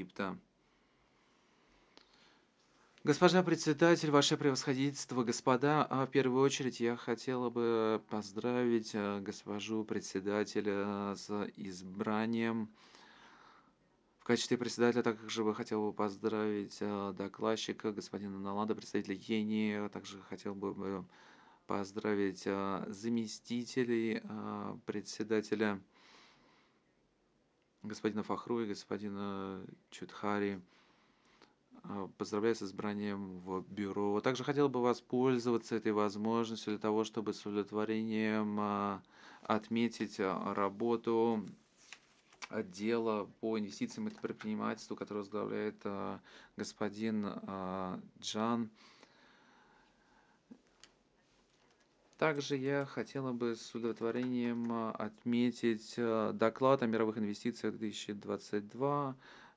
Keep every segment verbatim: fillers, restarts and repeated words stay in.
Египта. Госпожа председатель, ваше превосходительство, господа, а в первую очередь я хотела бы поздравить э, госпожу председателя с избранием в качестве председателя. Также бы хотел бы поздравить э, докладчика, господина Налада, представителя Кении. Также хотел бы бы поздравить э, заместителей э, председателя, господина Фахру и господина Чудхари. А, Поздравляю с избранием в бюро. Также хотел бы воспользоваться этой возможностью для того, чтобы с удовлетворением а, отметить а, работу отдела по инвестициям и предпринимательству, который возглавляет а, господин а, Джан. Также я хотела бы с удовлетворением а, отметить а, доклад о мировых инвестициях две тысячи двадцать два.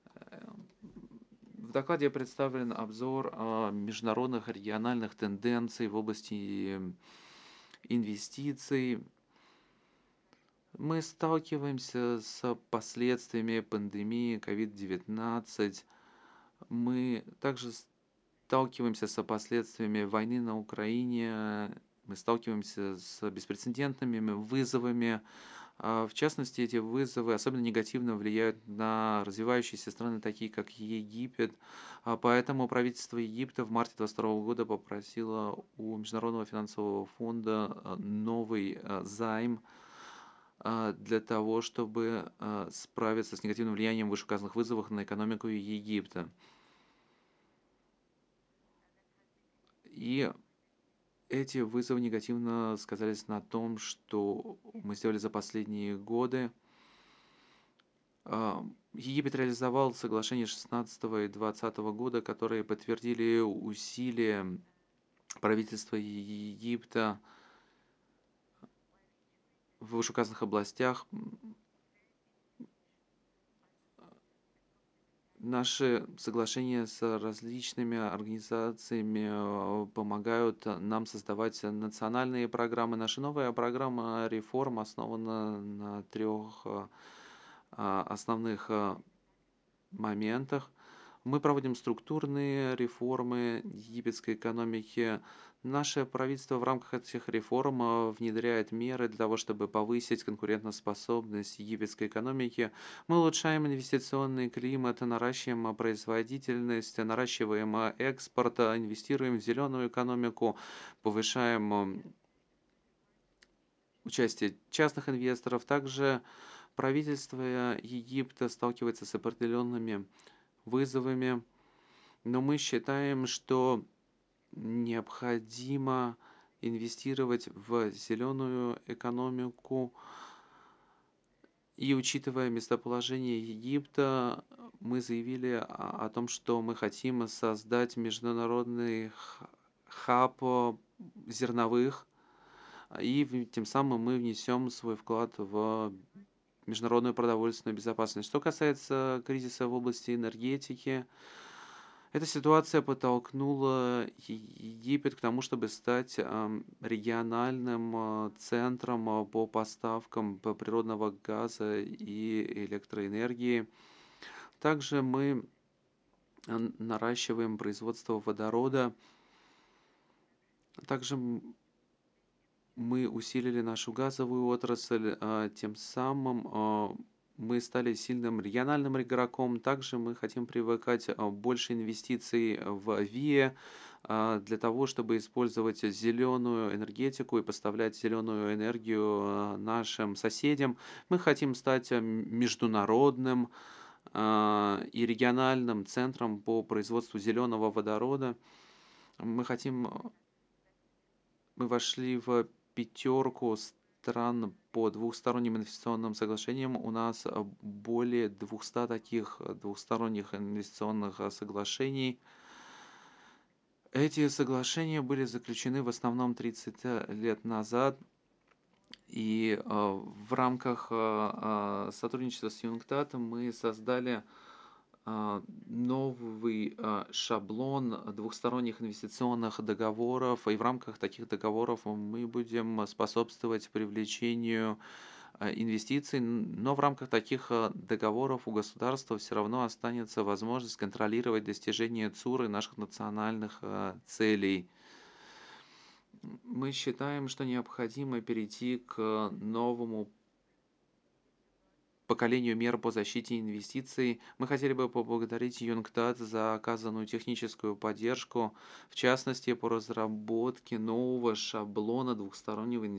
В докладе представлен обзор а, международных региональных тенденций в области инвестиций. Мы сталкиваемся с последствиями пандемии ковид девятнадцать. Мы также сталкиваемся с последствиями войны на Украине. Мы сталкиваемся с беспрецедентными вызовами. А, В частности, эти вызовы особенно негативно влияют на развивающиеся страны, такие как Египет. А, Поэтому правительство Египта в марте двадцать второго года попросило у Международного финансового фонда а, новый а, займ а, для того, чтобы а, справиться с негативным влиянием вышеуказанных вызовов на экономику Египта. И эти вызовы негативно сказались на том, что мы сделали за последние годы. А, Египет реализовал соглашение шестнадцатого и двадцатого года, которые подтвердили усилия правительства Египта в вышеуказанных областях. Наши соглашения с различными организациями э, помогают нам создавать национальные программы. Наша новая программа реформ основана на трех э, а, основных э, моментах. Мы проводим структурные реформы египетской экономики. Наше правительство в рамках этих реформ э, внедряет меры для того, чтобы повысить конкурентоспособность египетской экономики. Мы улучшаем инвестиционный климат, наращиваем э, производительность, наращиваем э, экспорт, э, инвестируем в зеленую экономику, повышаем э, участие частных инвесторов. Также правительство Египта сталкивается с определенными вызовами, но мы считаем, что необходимо инвестировать в зеленую экономику. И учитывая местоположение Египта, мы заявили о о том, что мы хотим создать международный х- хаб э, зерновых, и в- тем самым мы внесем свой вклад в международную продовольственную безопасность. Что касается кризиса в области энергетики, эта ситуация подтолкнула Е- Египет к тому, чтобы стать ам, региональным а, центром а, по поставкам п- природного газа и электроэнергии. Также мы а, наращиваем производство водорода. Также м- мы усилили нашу газовую отрасль, а, тем самым а, мы стали сильным региональным игроком. Также мы хотим привлекать а, больше инвестиций в ВИА а, для того, чтобы использовать зеленую энергетику и поставлять зеленую энергию а, нашим соседям. Мы хотим стать а, м- международным а, и региональным центром по производству зеленого водорода. Мы хотим мы вошли в пятерку стран по двухсторонним инвестиционным соглашениям. У нас э, более двухсот таких э, двухсторонних инвестиционных э, соглашений. Эти соглашения были заключены в основном тридцать э, лет назад. И э, в рамках э, э, сотрудничества с Юнгтатом мы создали а, новый а, шаблон двухсторонних инвестиционных договоров, и в рамках таких договоров мы будем способствовать привлечению а, инвестиций, н но в рамках таких, а, договоров у государства все равно останется возможность контролировать достижение ЦУР и наших национальных, а, целей. Мы считаем, что необходимо перейти к новому поколению мер по защите инвестиций. Мы хотели бы поблагодарить Юнгтат за оказанную техническую поддержку, в частности, по разработке нового шаблона двухстороннего